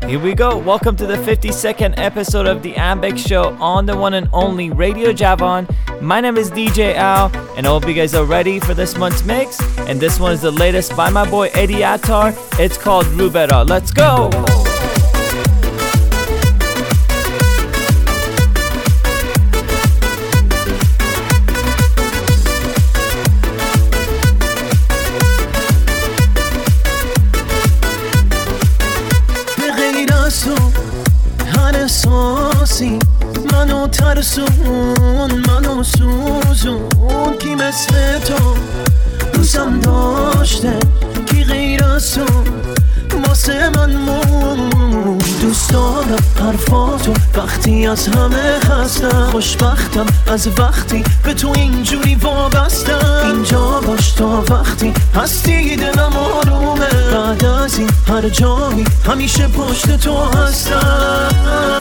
Here we go. Welcome to the 52nd episode of the Ambex Show on the one and only Radio Javon. My name is DJ Al, and I hope you guys are ready for this month's mix. And this one is the latest by my boy Eddie Attar. It's called Rubera. Let's go! منو ترسون منو سوزون کی مثل تو دوستم داشته کی غیر از تو واسه من مون دوست دارم حرفاتو وقتی از همه خستم خوشبختم از وقتی به تو اینجوری وابستم اینجا باش تا وقتی هستی دلم آرومه بعد از این هر جایی همیشه پشت تو هستم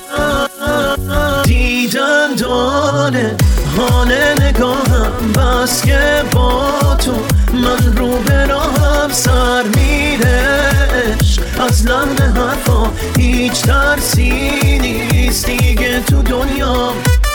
دیدن داره حال نگاهم بس که با تو من رو به راهم سر میرش از لحن حرفا هیچ ترسی نیست دیگه تو دنیا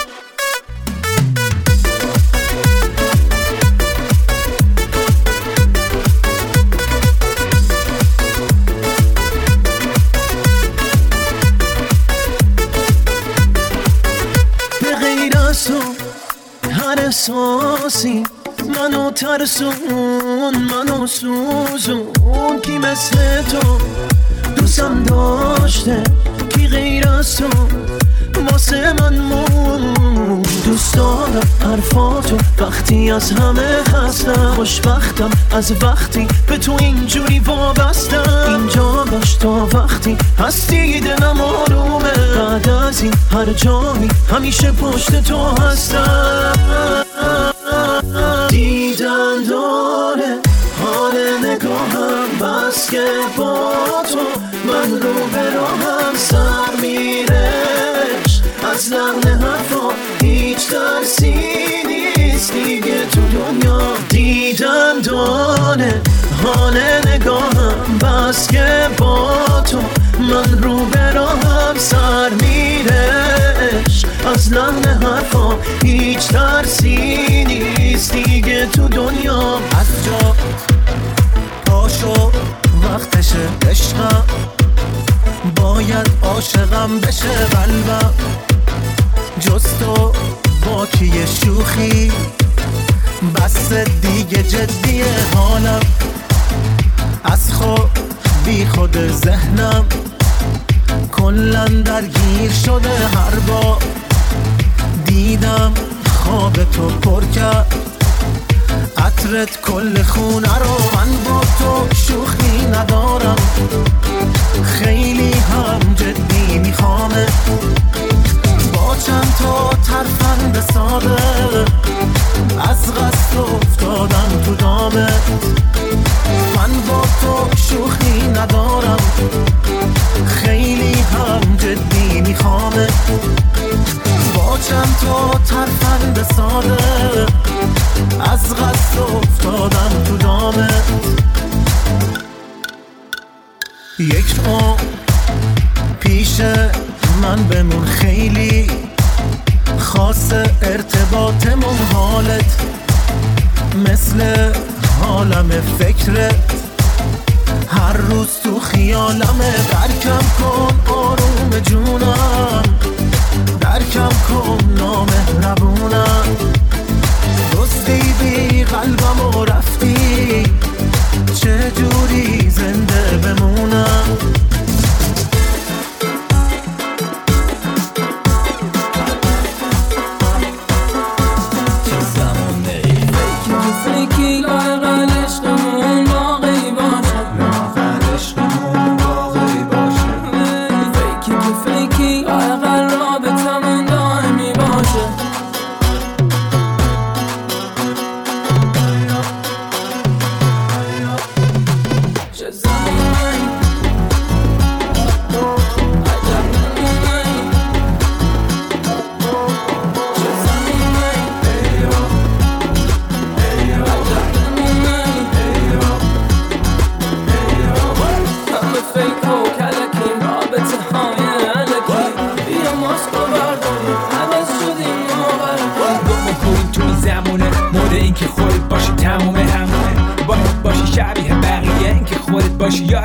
هر احساسی منو ترسون منو سوزون کی مثل تو دوستم داشته کی غیر از تو واسه من مون دوست دارم حرفاتو وقتی از همه خستم خوشبختم از وقتی به تو اینجوری وابستم اینجا باش تا وقتی هستی دلم آرومه بعد از این هر جایی همیشه پشت تو هستم دیدن داره حال نگاهم بس که با تو من رو به راهم سر میرش از لحن حرفا هیچ ترسی نیست دیگه تو دنیا دیدن داره حال نگاهم بس که با تو من رو به راهم سر میرش از لحن حرفا هیچ ترسی نیست دیگه تو دنیا از جا پاشو وقتشه عشقم باید عاشقم بشه قلبم جز تو با کیه شوخی بس دیگه جدیه حالم از خود بی خود ذهنم کلن درگیر شده هر بار دیدم خواب تو پر کرد عطرت کل خونه رو من با تو شوخی ندارم خیلی هم جدی میخوامه با چند تا ترفند ساده از قصد افتادم تو دامت من با تو شوخی ندارم خیلی هم جدی میخوامه با چند تا ترفند ساده از قصد افتادم تو دامت یک پیش من بمون خیلی خاص ارتباطمون حالت مثل عالم فکرت هر روز تو خیالمه درکم کن آروم جونم درکم کن نامهربونم دزدیدی قلبم و رفتی چه جوری زنده بمونم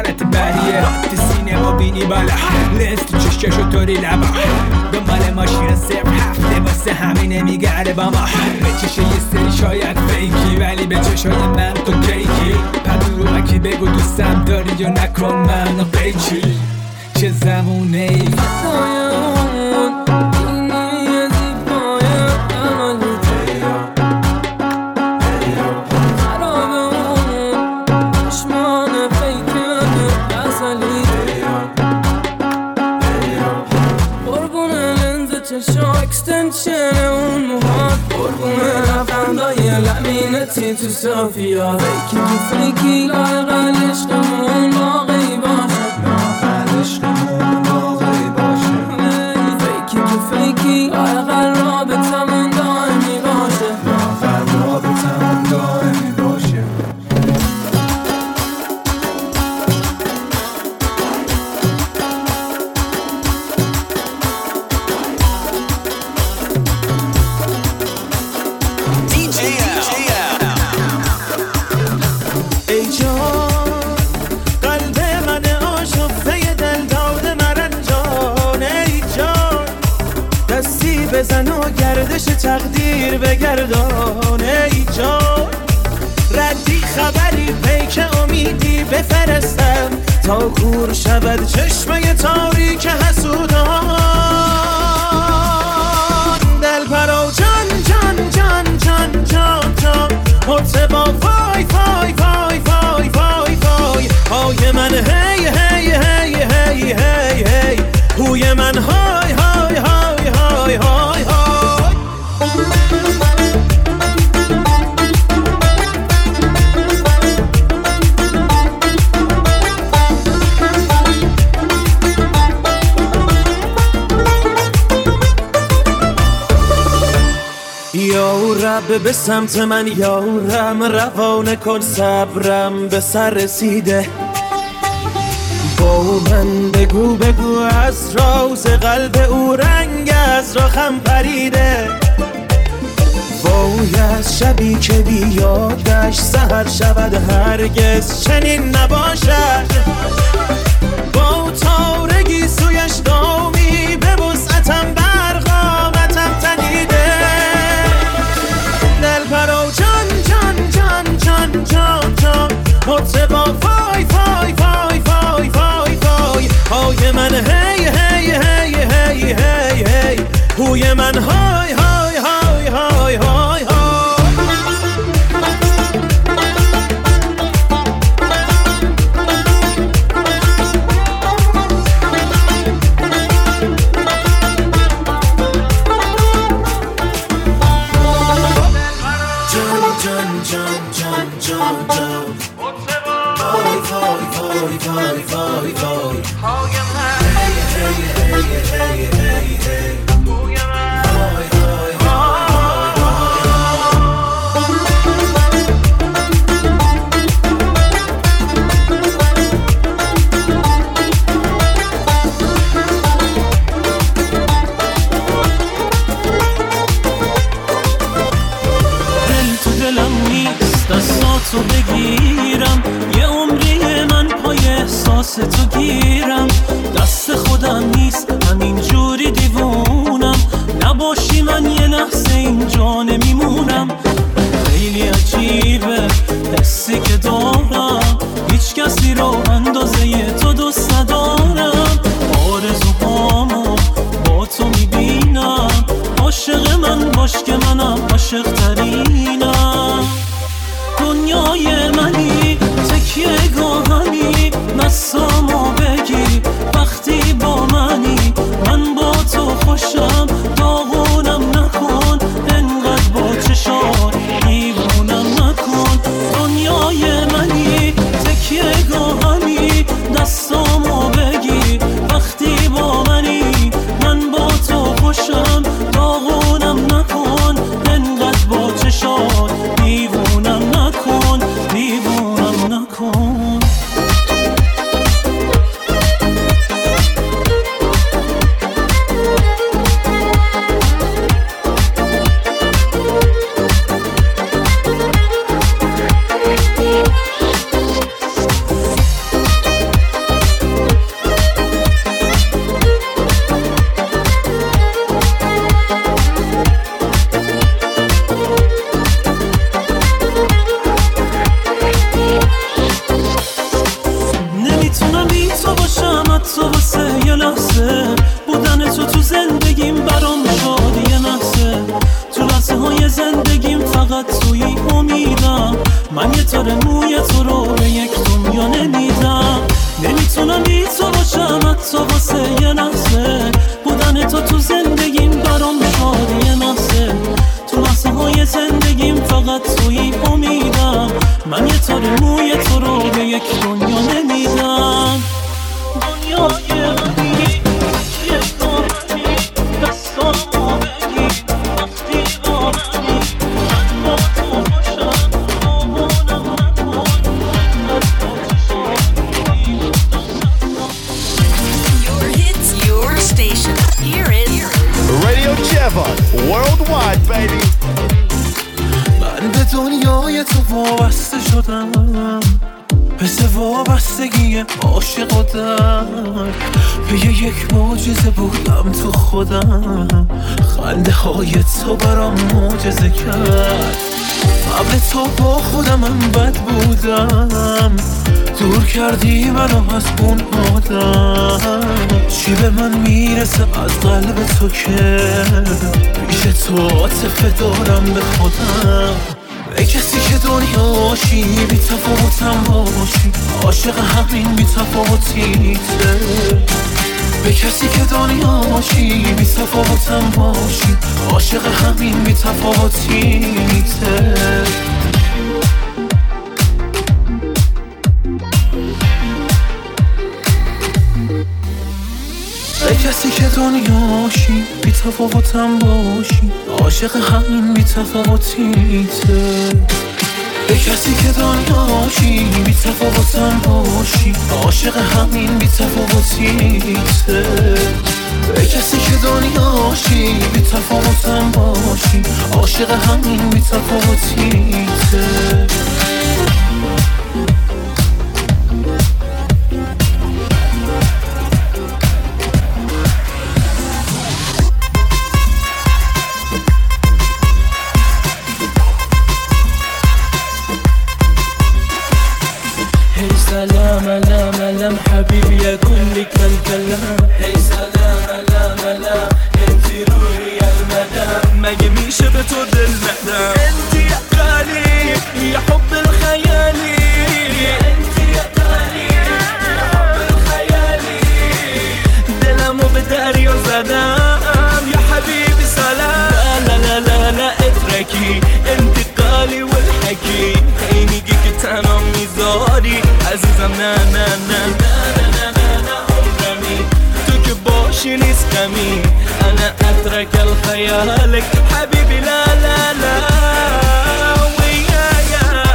حرارت بریه تو سینما بینی بالا لنز تو چشکشو طوری لبا دنبال ماشین 07 واسه همینه میگرده با ما به چشه یه سری شاید فیکی ولی به چشای من تو کیکی پدرومکی بگو دوستم داری یا نکن منو قیچی چه زمونه ای تو صافیا فیکی تو فیکی لاغل عشقمون واقعی باشه لاغل عشقمون واقعی باشه فیکی تو فیکی لاغل رابطمون دائمی باشه لاغل رابطمون دائمی باشه بزن و گردش تقدیر بگردان ای جان ردی خبری پیک امیدی بفرستم تا کور شود چشمه تاریک حسودان دل پرو جان جان جان جان جان جان مرتبا وای وای وای وای وای وای های من هی هی هی هی هی هی هوی من های های های های های های یا رب به سمت من یارم روانه کن صبرم به سر رسیده با من بگو بگو از راز قلب او رنگ از راخم پریده وای از شبی که بیادش سحر شود هرگز چنین نباشد با تارگی سویش دامی به وسعتم برقامتم تنیده دل پرو جان جان جان جان جان جان مرتبا وای وای وای وای وای وای های من هی هی هی هی هی هی هوی من های های های های های دستاتو بگیرم یه عمری من پای احساس تو گیرم دست خودم نیست همین جوری دیوونم نباشی من یه لحظه اینجا نمیمونم خیلی عجیبه حسی که دارم هیچ کسی رو اندازه تو دوست ندارم آرزوهامو با تو میبینم عاشق من باش که منم عاشق ترینم دنیای منی تکیه گاهنی نسامو بگی وقتی با منی من با تو خوشم داغونم نکن انقدر با چشات دیوونم نکن من یه تار موی تو رو به یک دنیا نمیدم. نمیتونم بی تو باشم حتی واسه یه لحظه. بودن تو زندگیم برام شادی یه محضه. تو لحظه های زندگیم فقط توی امیدم. من یه تار موی تو رو به یک دنیا نمیدم. دنیای منی یه دامنی دستامو بگی وقتی با منی. من با تو باشم آمونم نکن Your hits, your station. Here is Radio Javon, worldwide, baby. من به دنیای تو وابسته شدم، مثل وابستگی عاشق و درد. به یک معجزه بودم تو خودم، خنده های تو برام معجزه کرد. قبل تو با خودم من بد بودم، دور کردی منو از اون آدم. چی به من میرسه از قلب تو که پیش تو عاطفه دارم به خودم. ای کسی که دنیاشی بی تفاوتم باشی، عاشق همین بی تفاوتیته. به کسی که دنیاشی بی تفاوتم باشی، عاشق همین بی تفاوتیته. به کسی که دنیاشی بی تفاوتم باشی، عاشق همین بی تفاوتیته. به کسی که دنیاشی بی تفاوتم باشی، عاشق همین بی تفاوتیته. به کسی که دنیاشی بی تفاوتم باشی، عاشق همین بی تفاوتیته. سلام علام علام حبيبي يا كل كلام. هی سلام علام علام انتي روحي يا المدام. مگه میشه به تو دل ندم؟ انتي يا غالي يا حب الخيالي. انتي يا غالي يا حب الخيالي. دلمو به دریا زدم يا حبيبي سلام. لا لا لا لا اتركي انتقالي والحكي. هی میگی که تنها میذاری عزیزم. نه نه نه نه نه نه نه عمرمی تو که باشی نیست کمی. انا اترك الخيالك حبيبي لا لا لا ويايا.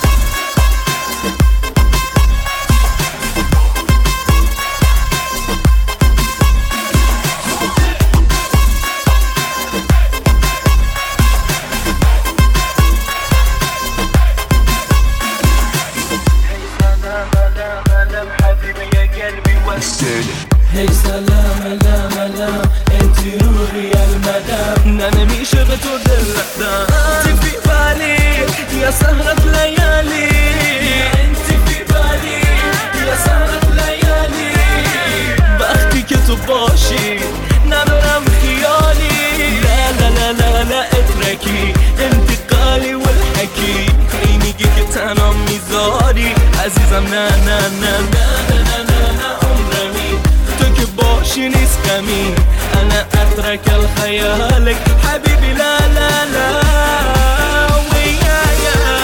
هی سلام علام علام انتي روحي يا المدام. نه نمیشه به تو دل ندم. انتي في بالي يا سهرة ليالي. انتي في بالي يا سهرة ليالي. وقتی که تو باشی ندارم خیالی. لا لا لا لا لا اتركي انتقالي والحكي. هی میگی که تنها میذاری عزیزم. نه نه نه نه نه نه نه عمرمی تو که باشی نیست کمی. انا اترك الخيالك حبيبي لا لا لا ويايا.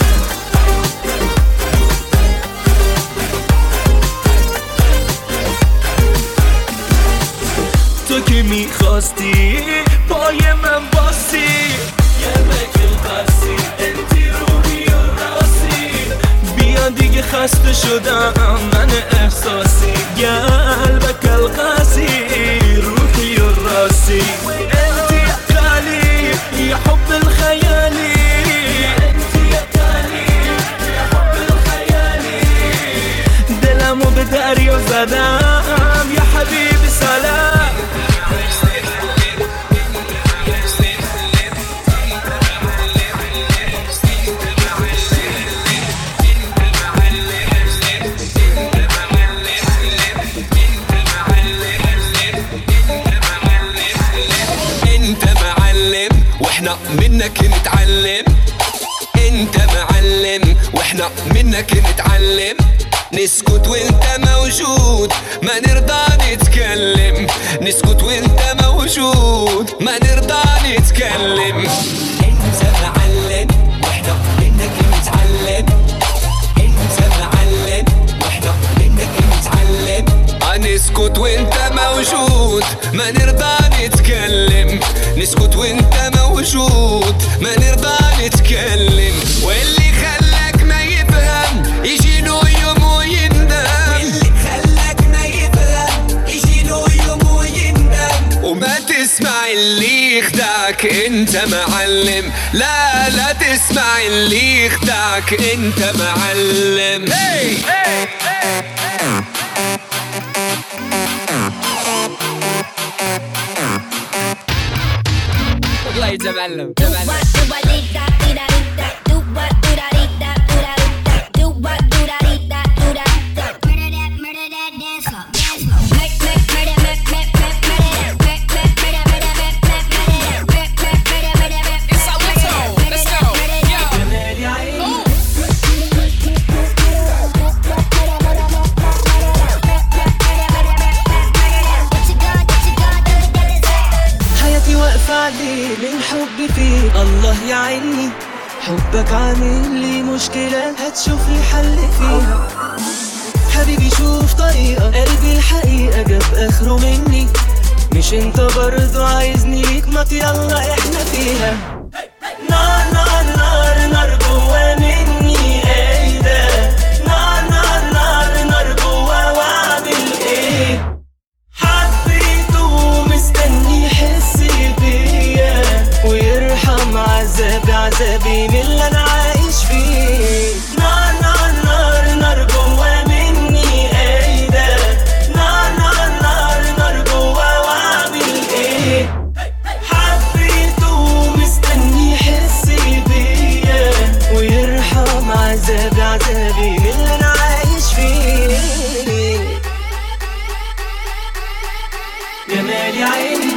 تو که میخواستی پای من باسی. یه بکل قصی انتی روحی و راسی. بیان دیگه خسته شدم من احساسی. قلبك القاسي روحي الراسي. انت يا غالي يا حب الخيالي. انت يا غالي يا حب الخيالي. دلمو به دریا زدم يا حبيبي سلام. منك نتعلم. انت معلم واحنا منك نتعلم، نسكت وانت موجود ما نرضى نتكلم، نسكت وانت موجود ما نرضى نتكلم. انت معلم واحنا منك نتعلم، انت معلم واحنا منك نتعلم. نسكت وانت موجود ما نرضى نتكلم، نسكت وانت موجود ما نرضى نتكلم. واللي خلاك ما يفهم يجي له يوم ويندم، واللي خلاك ما يفهم يجي له يوم ويندم. وما تسمع اللي يخدعك انت معلم، لا لا تسمع اللي يخدعك انت معلم. hey! hey! hey! والله يتعلم من حبي فيك الله يعيني، حبك عامل لي مشكلة هتشوف لي حل فيها. حبيبي شوف طريقة، قلبي الحقيقة جاب اخره مني، مش انت برضو عايزني ليك؟ ما يلا احنا فيها. نار نار نار نار جوا مني، ايه ده؟ نار نار نار نار جوا واعمل ايه؟ حبيته مستني يحس بيا ويرحم عذابي من اللي انا عايش فيه. نار نار نار نار جوا مني، ايه ده؟ نار نار نار نار جوا واعمل ايه؟ حبيته مستني يحس بيا ويرحم عذابي من اللي انا عايش فيه. جمال يا عيني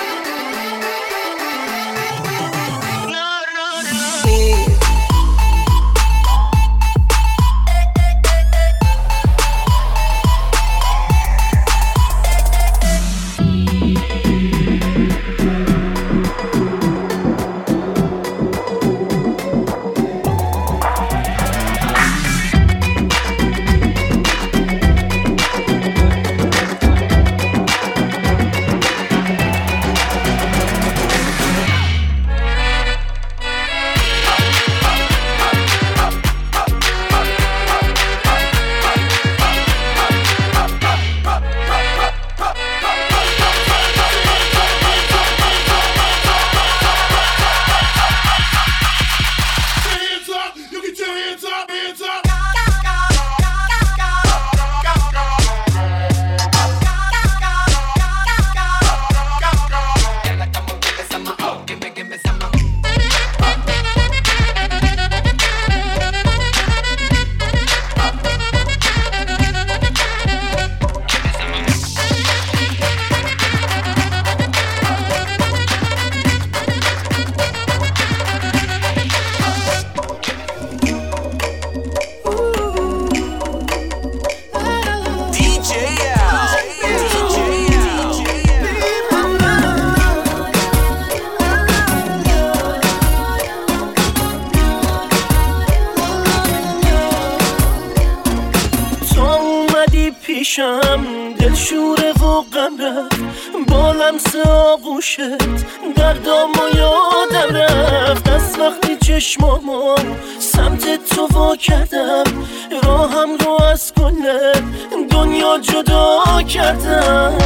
دل شوره و غم رفت با لمس آغوشت، دردامو یادم رفت از وقتی چشمامو سمت تو وا کردم، راهم رو از کل دنیا جدا کردم.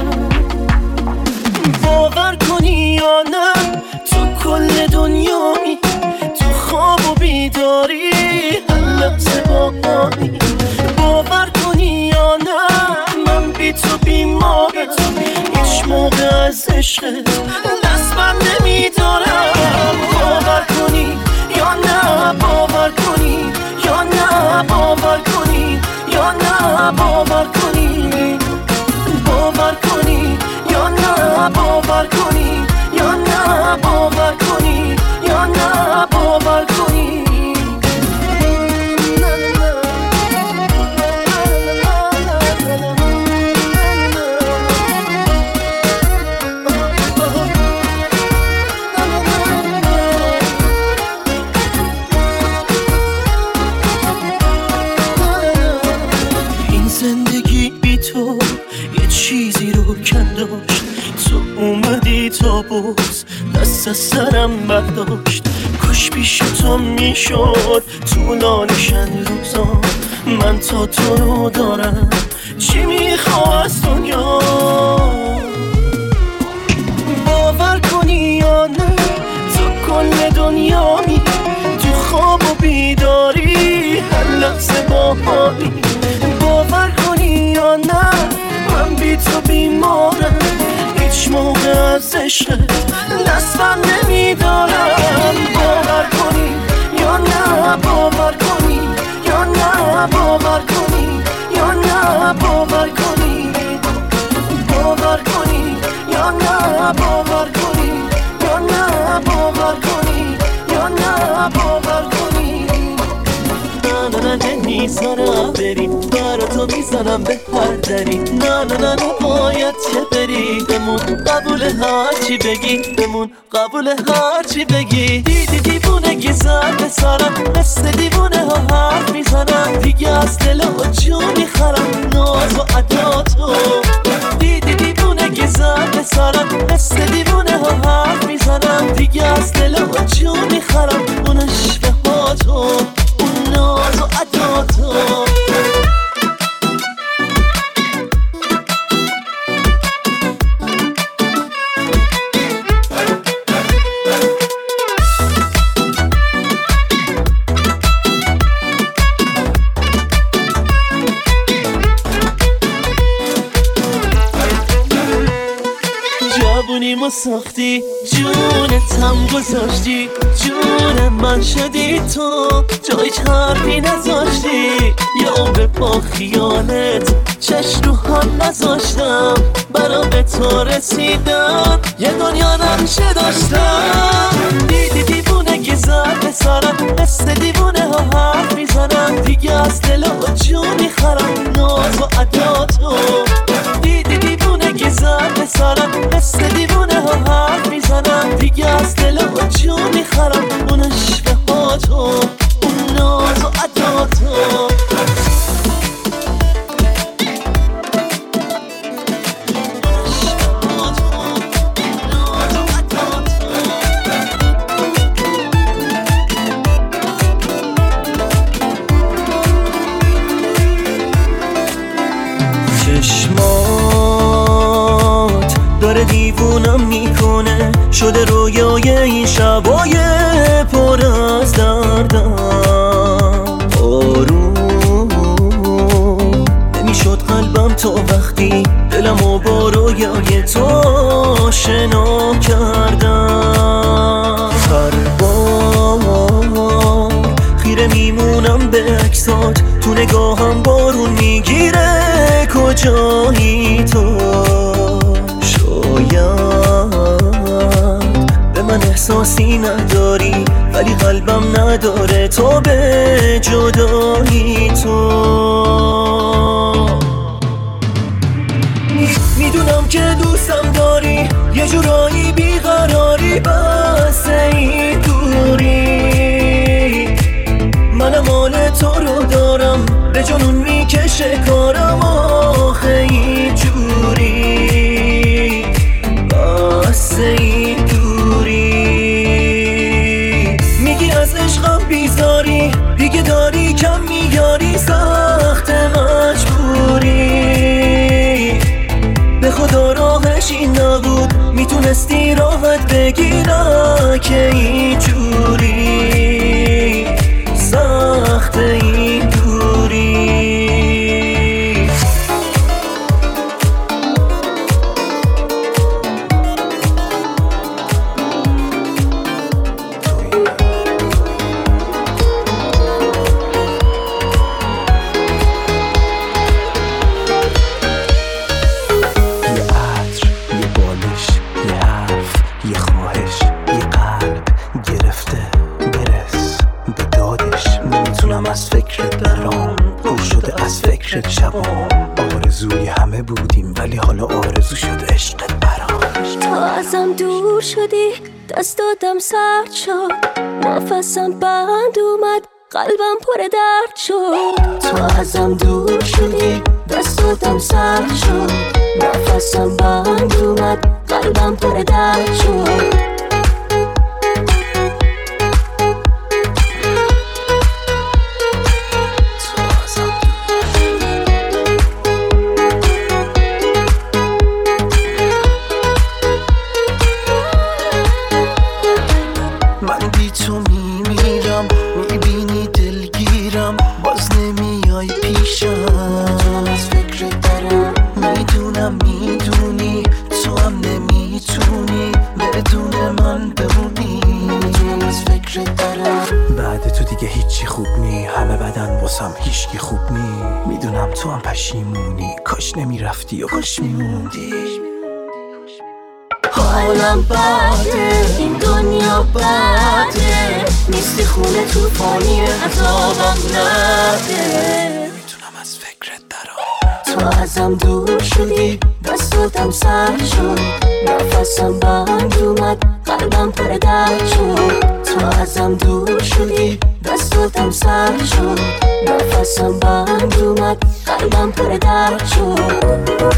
باور کنی یا نه تو کل دنیایی، تو خواب و بیداری هر لحظه با آنی. باور کنی یا نه من بی تو بیمارم، هیچ موقع از عشقت دست بر نمیدارم. باور کنی یا نه باور کنی یا نه باور کنی یا نه باور کنی، باور کنی یا نه باور کنی یا نه باور کنی یا نه باور کنی. چیزی رو کنداشت، تو اومدی تا باز دست از سرم برداشت. کاش پیش تو میشد طولانشن روزا، من تا تو رو دارم چی میخواه از دنیا. باور کنی یا نه تو کل دنیایی، تو خواب و بیداری هر لحظه باهایی. باور کنی یا نه من بی تو بیمارم، هیچ موقع از عشقت دست بر نمیدارم. باور کنی یا نه باور کنی یا نه باور کنی یا نه باور کنی، باور کنی یا نه باور کنی یا نه باور کنی یا نه باور کنی. نه نمیذارم بری، برا تو میزنم به هر دری. نه باید چه بری، بمون قبول هرچی بگی، بمون قبول هرچی بگی. دیدی دیوونگی زن به سرم، مثل دیوونه ها حرف میزنم، دیگه از دل و جون میخرم ناز و عداتو. دیدی دیوونگی زن به سرم، مثل دیوونه ها حرف میزنم، دیگه از دل و جون میخرم اون عشق هاتو، اون ناز و عداتو. جوونیمو ساختی، جونتم گذاشتی، جون من شدی تو، جای حرفی نذاشتی. یا به پا خیالت چشم رو هم نذاشتم، برا به تو رسیدم یه دنیا نمیشه داشتم. دیدی دیوونگی زد به سرم، مثل دیوونه ها حرف میزنم، دیگه از دل و جون میخرم ناز و عداتو. دیدی دیوونگی زد به سرم، مثل دیوونه ها حرف میزنم، دیگه از دل و جون میخرم اون عشق هاتو، اون ناز و عداتو. چشمات داره دیوونم میکنه، شده رویای این شبای پر از دردم. آروم نمیشد قلبم تا وقتی دلمو با رویای تو آشنا کردم. هر بار خیره میمونم به عکسات، تو نگاهم بارون میگیره کجایی تو. شاید به من احساسی نداری، ولی قلبم نداره تو به جدایی تو. میدونم که دوستم داری، یه جورایی بیقراری، بس این دوری. منم حال تو رو دارم، به جنون میکشه کارم آخه این جوری، بس این دوری. میگی از عشقم بیزاری، دیگه داری کم میاری، سخت مجبوری. به خدا راهش این نبود، میتونستی راحت بگی نه که این جوری، سخت این دوری. شبام آرزوی همه بودیم، ولی حالا آرزو شد عشقت برام. تو ازم دور شدی، دست دادم سرد شد، نفسم بند اومد، قلبم پر درد شد. تو ازم دور شدی، دست دادم سرد شد، نفسم بند اومد قلبم پر درد شد هیچکی خوب نی میدونم تو هم پشیمونی کاش نمیرفتی و کاش میموندی حالم بده این دنیا بده نیستی خونه توفانی عذابم نده میتونم از فکرت برام تو ازم دور شدی دستاتم سر شد نفسم بند اومد قلبم پر درد شد تو ازم دور شدی دستاتم سر شد نفسم بند اومد قلبم پر درد شد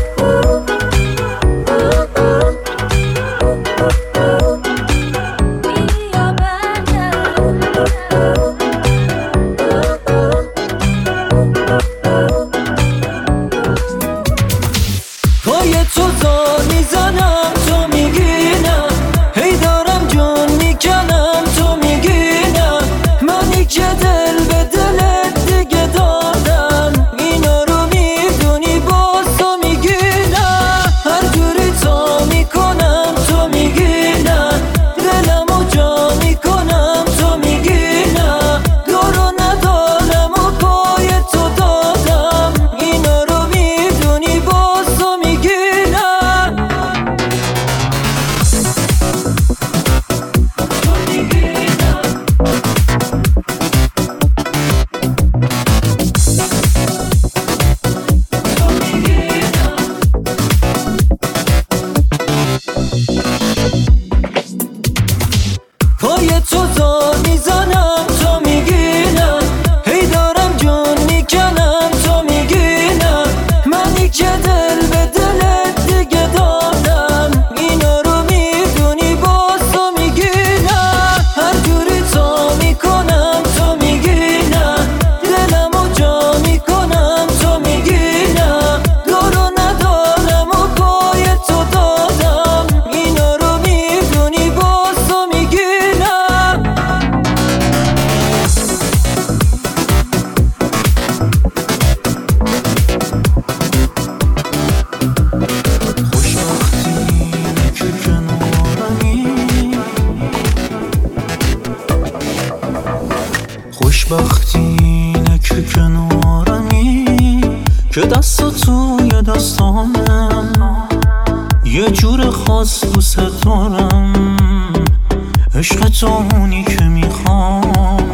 خوشبختینه که کنارمی که دست توی دستانم یه جور خاص دوست دارم عشق تو اونی که میخوام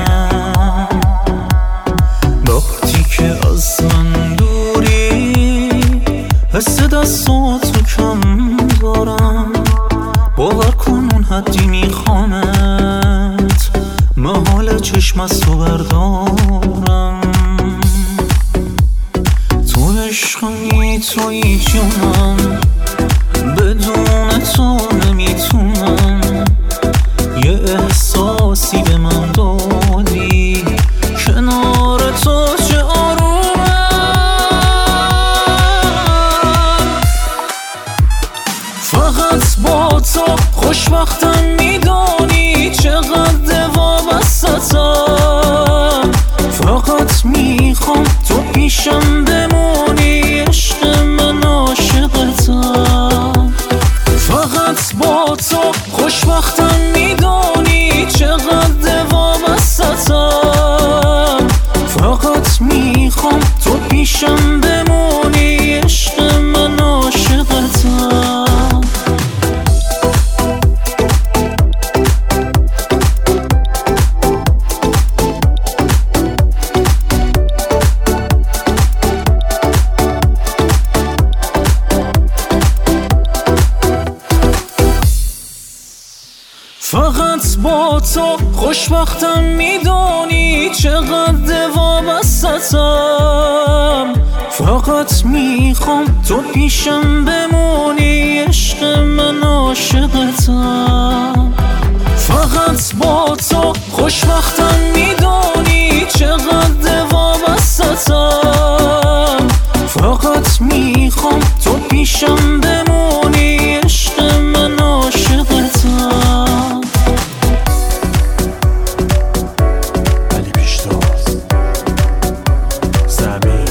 وقتی که از من دوری حس دستاتو کم دارم باور کن اون حدی میخوامت محال چشم از تو بردارم تو عشقی توی جونم بدون تو نمیتونم یه احساسی به من دادی کنار تو چه آرومم فقط با تو خوشبختم میدانی چقدر وابستم فقط میخوام تو پیشم بمونی عشق من عاشقتم فقط با تو خوشبختم میدانی چقدر وابستم فقط میخوام تو پیشم بمونی عشق من عاشقتم فقط با تو خوشبختم میدونی چقدر وابستم فقط میخوام تو پیشم بمونی، عشق من عاشقتم. فقط با تو خوشبختم، میدونی چقدر وابستم. فقط میخوام تو پیشم بمونی، عشق من عاشقتم. ولی پیشتاز زمین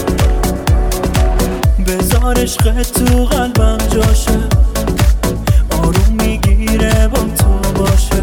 بذار عشق تو قلبم جاشه، آروم میگیره با تو باشه.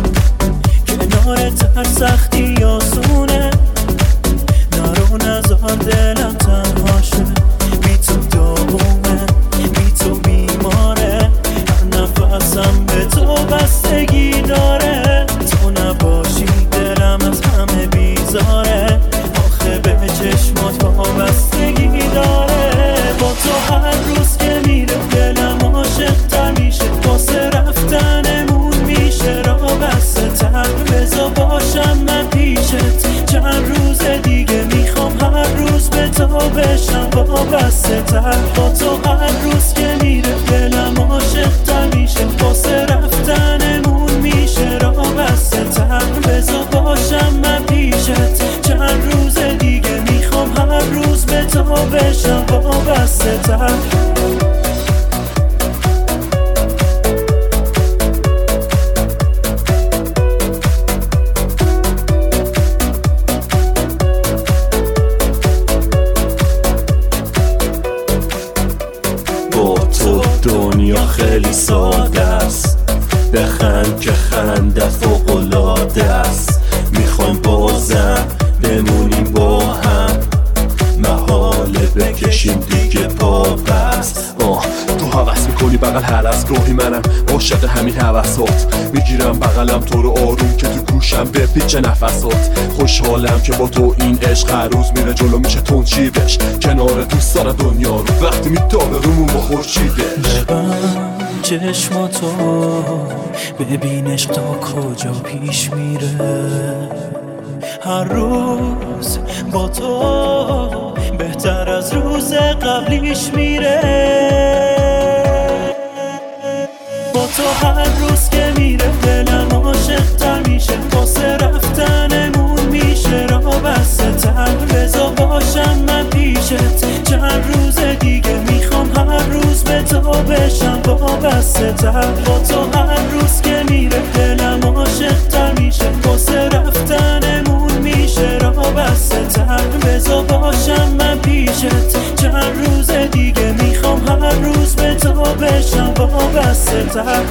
کنارت هر سختی آسونه، نرو نزار دلم تنهاشه. بی تو داغونه، بی تو بیماره، هر نفسم به تو بستگی داره. تو نباشی دلم از همه بیزاره، آخه به چشمات وابستگی داره. با تو هر روز که میره دلم عاشق‌تر میشه، واسه رفتنمون میشه راه بسته تر. بذار باشم من پیشت چند روز دیگه، میخوام هر روز به تو بشم وابسته تر. با تو هر روز که میره دلم عاشق‌تر میشه، واسه رفتنمون میشه راه بسته تر. بذار باشم من پیشت چند روز دیگه، میخوام هر روز به تو بشم وابسته تر. دنیا خیلی ساده است، بخند که خنده فوق‌العاده است. میخوایم بازم بمونیم با هم، محاله بکشیم دیگه پا بست. تو حوث میکنی بغل هر از گاهی، منم عاشق همین حوثات. میگیرم بغلم تو رو آروم که تو گوشم بپیچه نفسات. خوشحالم که با تو این عشق هر روز میره جلو، میشه تون چیبش کنار دوستان دنیا رو، وقتی میتابه رومون با خورشیدش. چشماتو ببینش تا کجا پیش میره، هر روز با تو بهتر از روز قبلیش میره. با تو هر روز که میره دلم عاشق‌تر میشه، واسه رفتنمون میشه راه بسته تر. بذار باشم من پیشت چند روز دیگه، میخوام هر روز به تو بشم وابسته تر. با تو هر روز که میره دلم عاشق‌تر میشه، واسه رفتنمون میشه راه بسته تر. بذار باشم من پیشت چند روز دیگه، میخوام هر روز به تو بشم وابسته تر.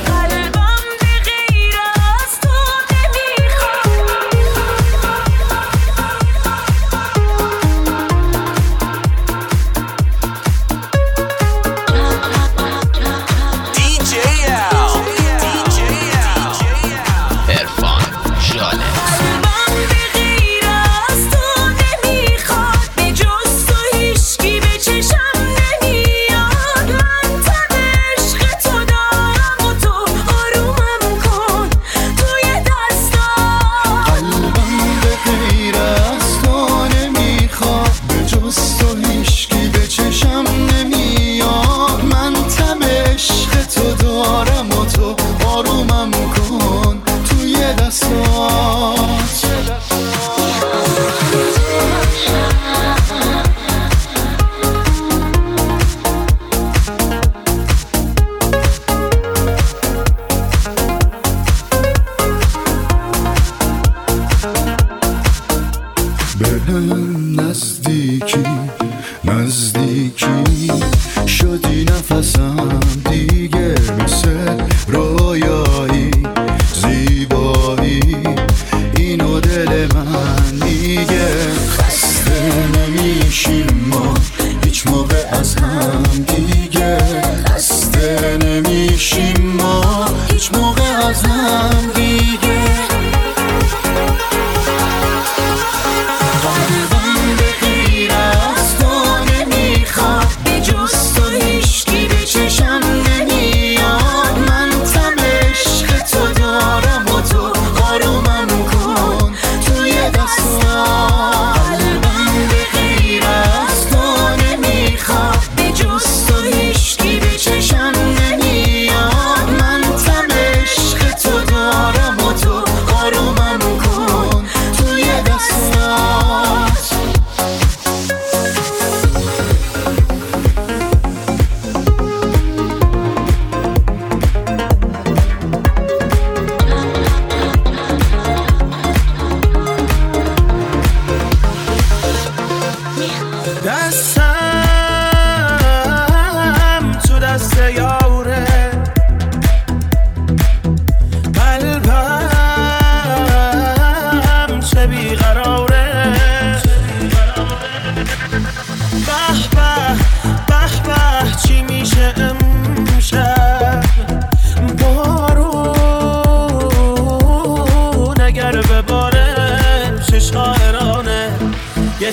نزدیکی شدی نفسم دیگه، مثل رویایی زیبایی اینو دل من میگه. خسته نمیشیم ما هیچ موقع از هم دیگه، خسته نمیشیم ما هیچ موقع از هم دیگه.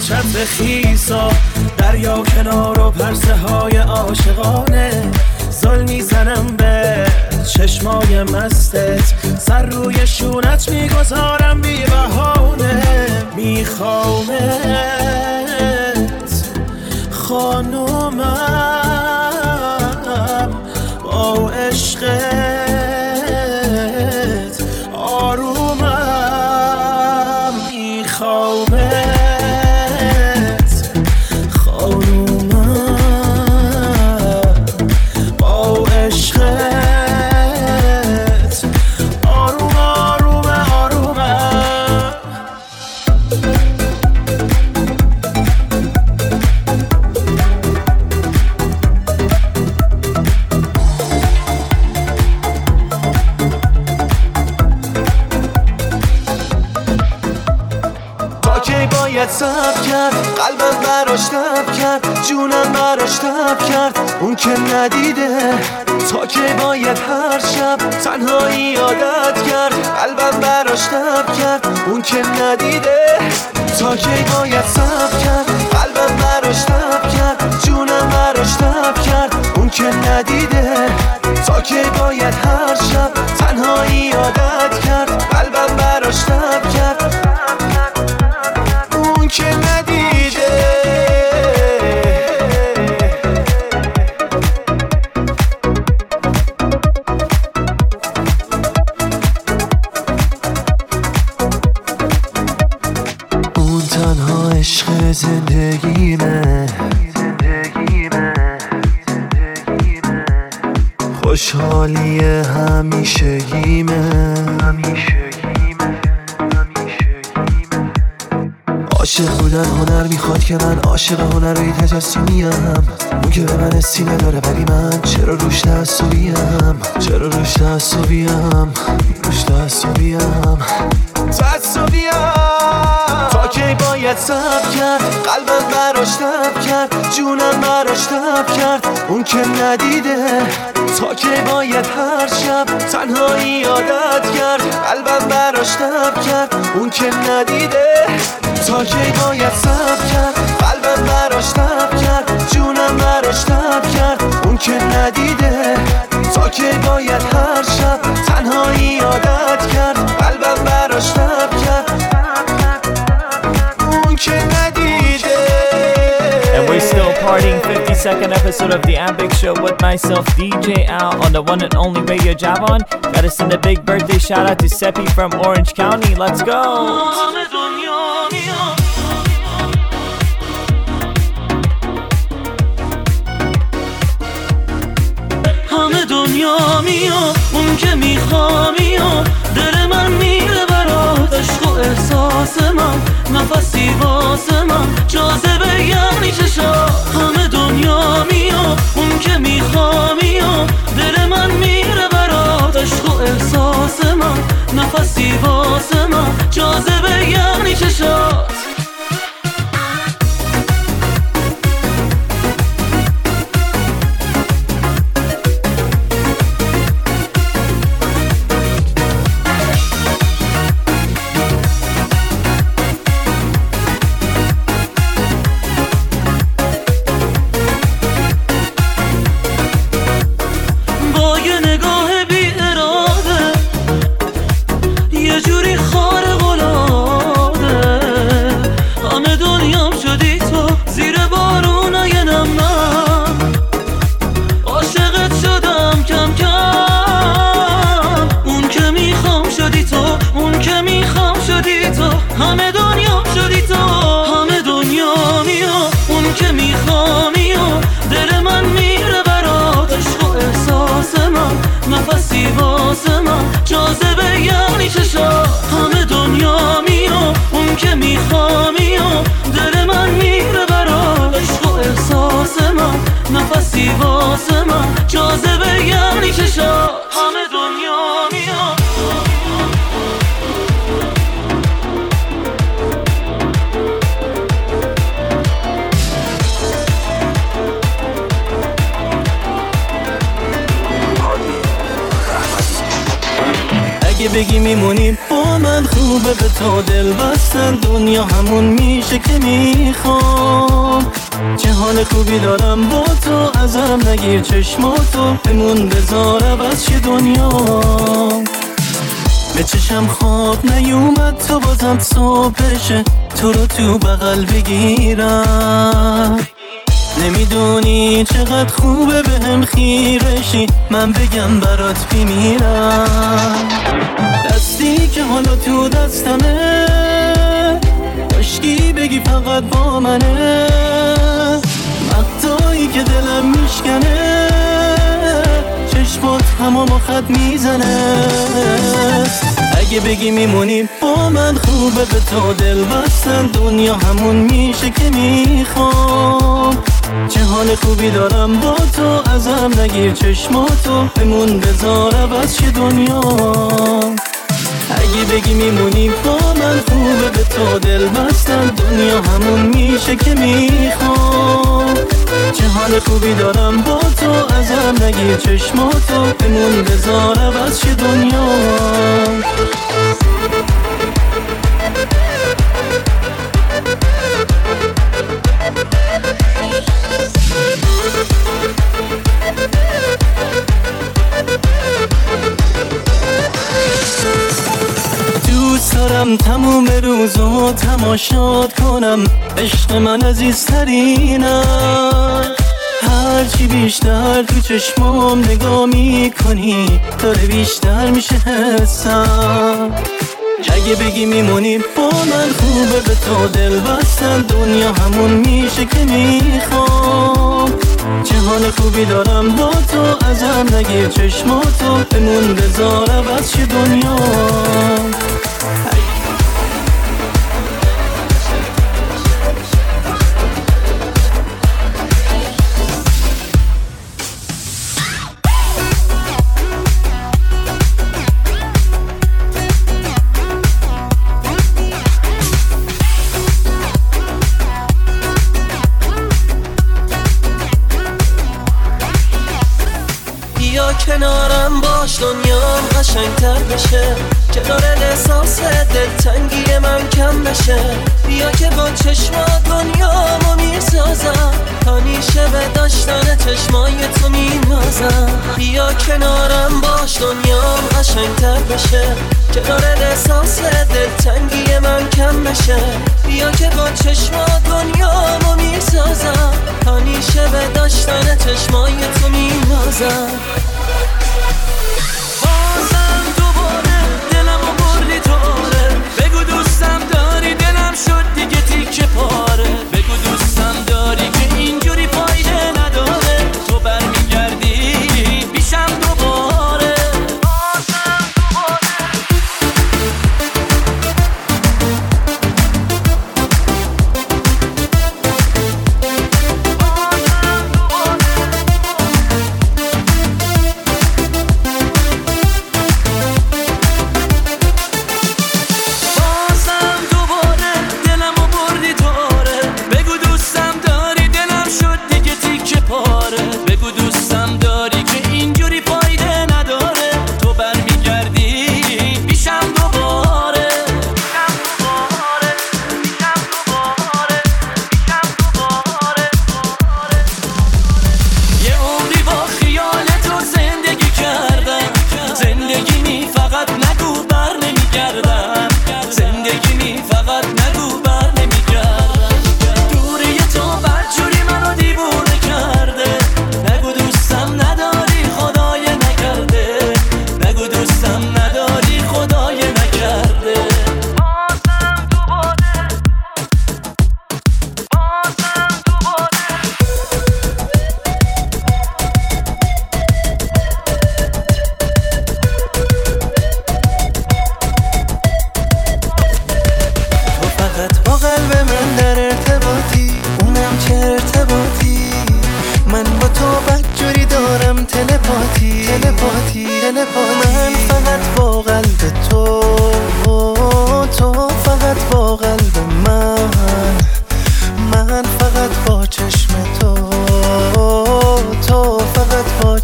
چتر خیسا دریا کنار و پرسه های عاشقانه زل میزنم به چشمای مستت سر روی شونت میگذارم بی بهانه میخوامت خانومم با عشقت آرومم میخوامت خانومم با عشقت آروم آروم آرومم باید صبر کرد قلبم براش تب کرد جونم براش تب کرد اون که ندیده تا که باید هر شب تنهایی عادت کرد قلبم براش تب کرد اون که ندیده تا که باید صبر کرد قلبم براش تب کرد جونم براش تب کرد اون که ندیده تا که باید هر شب تنهایی عادت کرد قلبم براش تب کرد اون که ندیده اون تنها عشق زندگیمه خوشحالی همیشگیمه عاشق بودن هنر میخواد که من عاشق هنری تجسمیم اون که به من سینه داره ولی من چرا روش تعصبیم تا کی باید صبر کرد قلبم براش تب کرد جونم براش تب کرد اون که ندیده تا کی باید هر شب تنهایی عادت کرد قلبم براش تب کرد اون که ندیده تا کی باید صبر کرد قلبم براش تب کرد جونم براش تب کرد اون که ندیده تا کی باید هر شب تنهایی عادت کرد قلبم براش تب کرد اون که ندیده. And we're still partying 52nd episode of the Ambic Show with myself, DJ Al, on the one and only Radio Javon. Gotta send a big birthday shout out to Seppi from Orange County. Let's go! همه دنیا میاد اون که میخوامی دل من میره برات عشق و احساس من نفسی واسه من جاذبه یعنی چشا همه دنیا میاد اون که میخوامی دل من میره برات عشق و احساس من نفسی واسه من جاذبه یعنی چشا همه دنیا شدی تو همه دنیا میاد اون که میخوامی دل من میره برات عشق و احساس من نفسی واسه من جاذبه یعنی چشا همه دنیا میاد اون که میخوامی دل من میره برات عشق و احساس من نفسی واسه من جاذبه یعنی چشا همه دنیا میاد اگه بگی میمونیم با من خوبه به تو دل بستن دنیا همون میشه که میخوام چه حال خوبی دارم با تو ازم نگیر چشماتو بمون بذار عوض شه دنیا به چشم خواب نیومد تا بازم صبح بشه تو رو تو بغل بگیرم نمیدونی چقدر خوبه بهم خیرشی من بگم برات بمیرم دستی که حالا تو دستمه باشکی بگی فقط با منه وقتایی که دلم میشکنه چشمات همامو خط میزنه اگه بگی میمونی با من خوبه به تو دل بستن دنیا همون میشه که میخوام چه حال خوبی دارم با تو ازم نگیر چشماتو بمون بذار عوض شه دنیا اگه بگی میمونی با من خوبه به تو دل بستن دنیا همون میشه که میخوام چه حال خوبی دارم با تو ازم نگیر چشماتو بمون بذار عوض شه دنیا دوست دارم تموم روزو تماشات کنم عشق من عزیزترینم هرچی بیشتر تو چشمام نگاه میکنی داره بیشتر میشه حسم اگه بگی میمونی با من خوبه به تو دل بستن دنیا همون میشه که میخوام چه حال خوبی دارم با تو ازم نگیر چشماتو بمون بذار عوض شه دنیا کنارم باش دنیام قشنگتر بشه کنار احساس دلتنگی من کم بشه بیا که با چشمات دنیامو میسازم تا نیشه به داشتن چشمای تو مینازم بیا کنارم باش دنیام قشنگتر بشه کنار احساس دلتنگی من کم بشه بیا که با چشمات دنیامو میسازم تا نیشه به داشتن چشمای تو مینازم بازم دوباره دلمو بردی توره بگو دوستم داری دلم شد دیگه تیکه پاره بگو دوستم داری که اینجوری فایده نداره تو برمیگردی پیشم دوباره بازم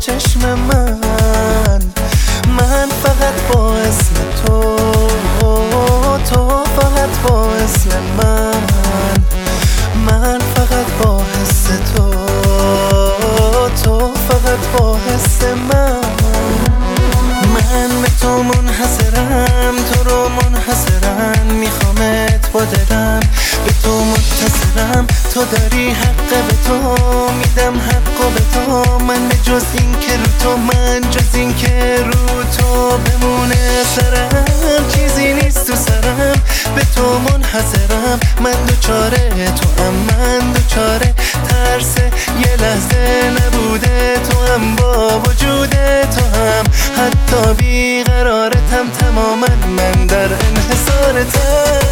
من فقط با اسم تو من به تو منحصرم، تو رو منحصرم میخوامت با دلم، به تو متصلم، تو داری حق به تو میدم حق به تو، من به جز این که رو تو، من جز این که رو تو بمونه سرم، چیزی نیست تو سرم، به تو منحصرم، من دوچاره تو هم، من دوچاره ترس یه لحظه نبوده تو هم، با وجود تو هم حتی بیقرارتم، تماما من در انحصارتم.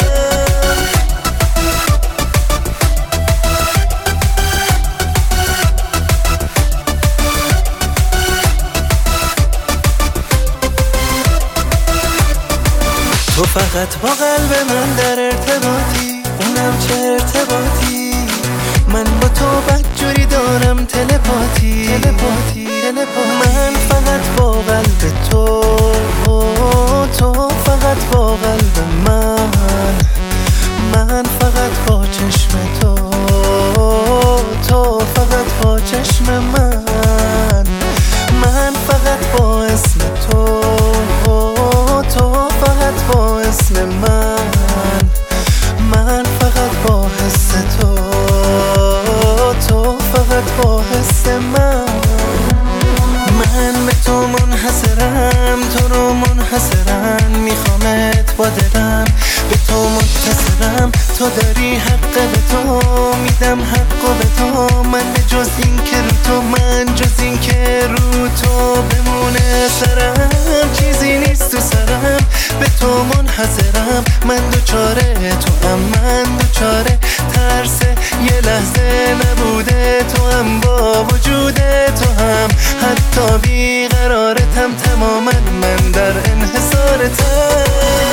تو فقط با قلب من در ارتباطی، اونم چه ارتباطی، من با تو بدجوری دارم تلپاتی، من فقط با قلب تو، تو فقط با قلب من فقط با چشم تو، تو فقط با چشم من فقط با اسم تو، تو فقط با اسم من فقط با حس تو، تو فقط با حس من به تو منحصرم، تو رو منحصرم میخوامت با دلم، به تو متصلم، تو داری حق به تو میدم حق به تو، من به جز این که رو تو، من جز این که رو تو بمونه سرم، چیزی نیست تو سرم، به تو منحصرم، من دوچاره تو هم، من دوچاره ترس یه لحظه نبوده تو هم، با وجود تو هم حتی بیقرارتم، تماما من در انحصارتم.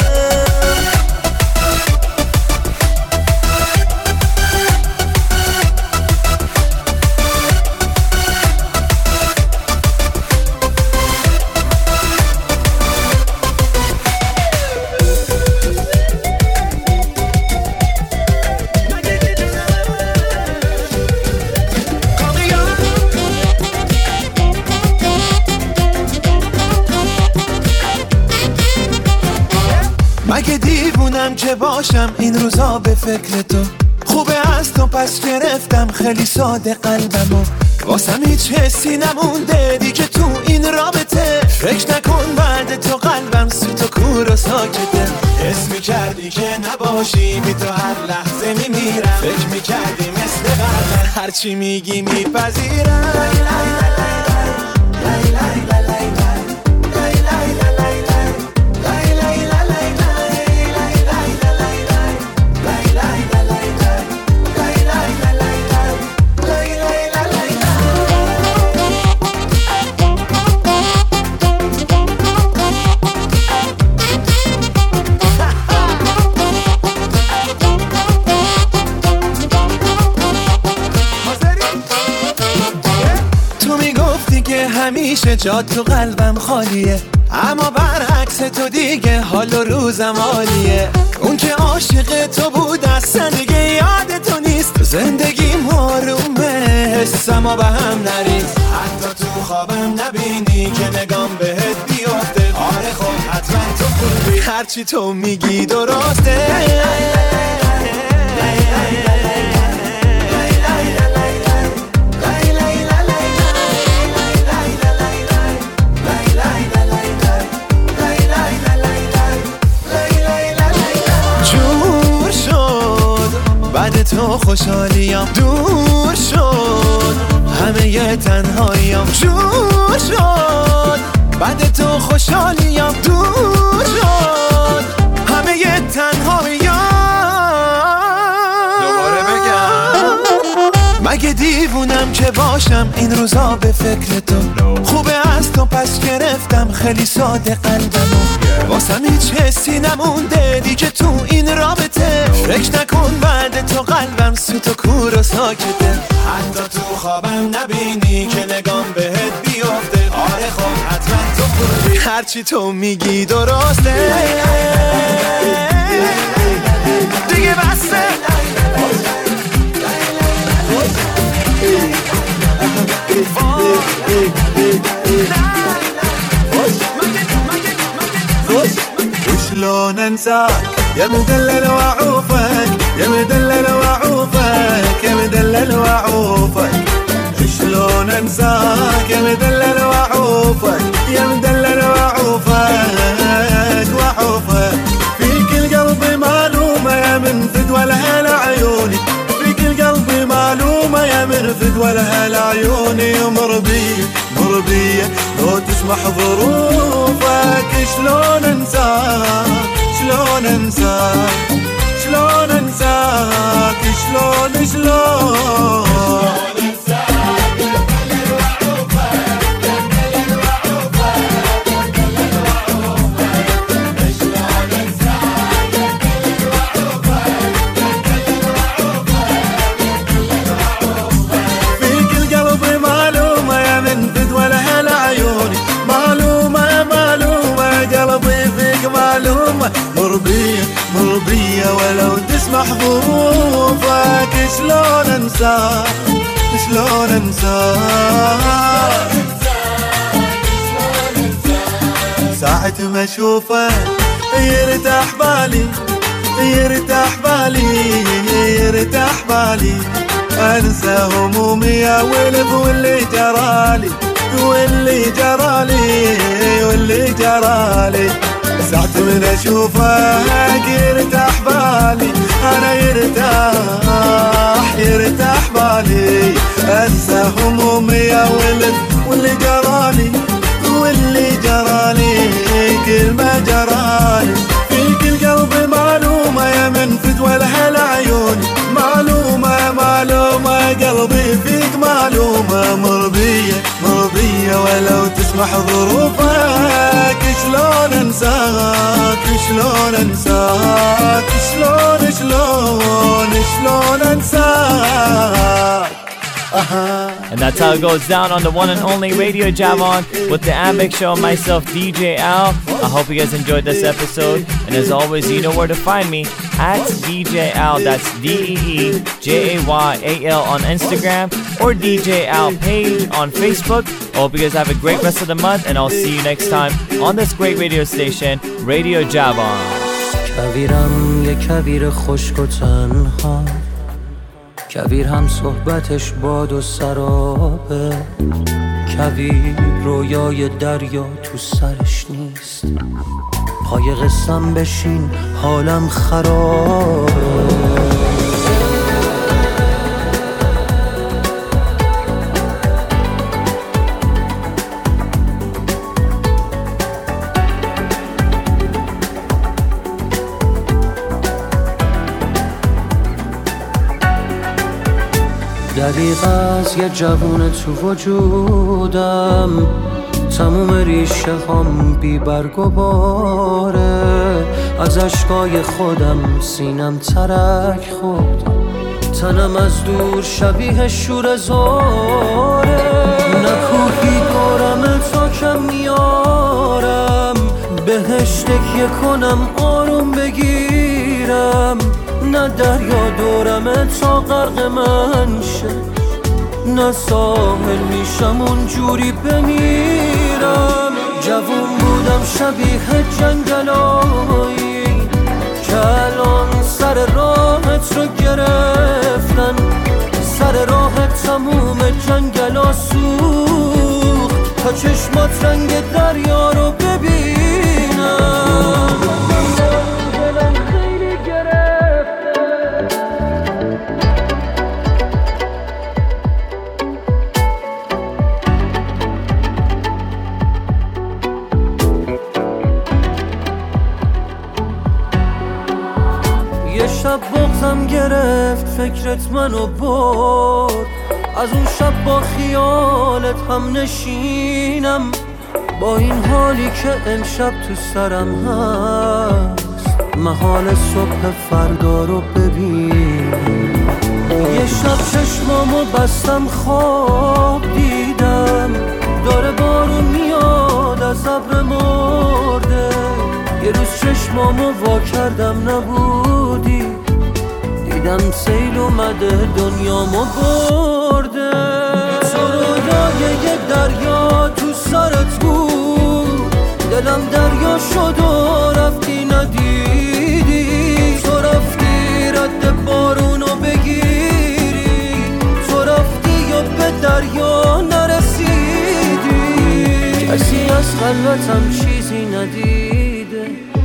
مگه دیوونم که باشم این روزا به فکر تو، خوبه از تو پس گرفتم خیلی ساده قلبمو، واسم هیچ حسی نمونده دیگه تو این رابطه، فکر نکن بعد تو قلبم سوت و کور و ساکته، حس میکردی که نباشی بی تو هر لحظه میمیرم، فکر میکردی مثل قلبم هرچی میگی میپذیرم، همیشه جا تو قلبم خالیه، اما برعکس تو دیگه حال و روزم عالیه، اون که عاشق تو بود اصلا دیگه یاد تو نیست، زندگیم آرومه حسم به هم نریز، حتی تو خوابم نبینی که نگام بهت بیافته، آره خب حتما تو خوبی هرچی تو میگی درسته، بعد تو خوشحالیم دور شد، همه یه تنهاییم جور شد، بعد تو خوشحالیم دور شد، همه یه تنهاییم. دوباره بگم مگه دیوونم که باشم این روزا به فکر تو، خوبه از تو پس گرفتم خیلی ساده قلبمو، واسم هیچ حسی نمونده دیگه تو این رابطه، فکر نکن بعد تو قلبم سوت و کور و ساکته، حتی تو خوابم نبینی که نگام بهت بیافته، آره خب حتما تو خوبی هرچی تو میگی درسته، دیگه بسته انساك يا مدلل وعوفك يا مدلل وعوفك يا مدلل وعوفك شلون انساك يا مدلل وعوفك يا مدلل وعوفك وعوفك فيك القلب معلومة يا منفد ولها لعيوني فيك القلب معلومة يا منفد ولها لعيوني ومربية مربية لو تسمح ظروفك شلون انساك شلون انساك شلون انساك شلون مربية مربية ولو تسمح ظروفك شلون انساك شلون انساك ساعة ما اشوفك يرتاح بالي يرتاح بالي يرتاح بالي انسى همومي يا ولف واللي جرالي واللي جرالي واللي جرالي ساعة من اشوفك يرتاح بالي انا يرتاح بالي انسى همومي يا ولد واللي جرالي واللي جرالي كل ما جرالي فيك القلب معلومة يا منفد ولها لعيوني معلومة معلومة قلبي فيك معلومة مربية مربية ولو تسمح ظروفك شلون انساك شلون انساك شلون انساك And that's how it goes down on the one and only Radio Javon with the Ambik Show, myself, DJ Al. I hope you guys enjoyed this episode. And as always, you know where to find me, at DJ Al. That's DEEJAYAL on Instagram, or DJ Al page on Facebook. I hope you guys have a great rest of the month, and I'll see you next time on this great radio station, Radio Javon. کویرم یه کویر خشک و تنها کویر هم صحبتش باد و سرابه کویر رویای دریا تو سرش نیست پای قسم بشین حالم خرابه دریغ از یه جوون تو وجودم تموم ریشه هم بی برگ و باره از عشقای خودم سینم ترک خورد تنم از دور شبیه شور زاره نکوهی دارم تا کم میارم بهش تکیه کنم آروم بگیرم نه دریا دورم تا غرق من شه نه ساحل میشم اونجوری بمیرم جوون بودم شبیه جنگلایی که الان سر راحت رو گرفتن سر راحت تموم جنگلا سوخت تا چشمات رنگ دریا رو ببینم دلم خیلی یه شب بغضم گرفت فکرت منو برد از اون شب با خیالت هم نشینم با این حالی که امشب تو سرم هست محال صبح فردا رو ببین یه شب چشمامو بستم خواب دیدم داره بارون میاد از ابر مرده یه روز چشمامو وا کردم نبودی دیدم سیل اومده دنیامو برده تو رویای یه دریا تو سرت بود دلم دریا شد و رفتی ندید از خلوتم چیزی ندیده،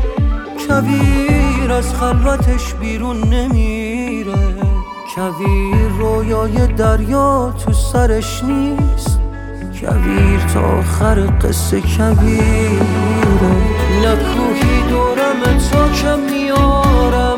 کویر از خلوتش بیرون نمیره، کویر رویای دریا تو سرش نیست، کویر تا آخر قصه کویره. نه کوهی دورم تا که میارم،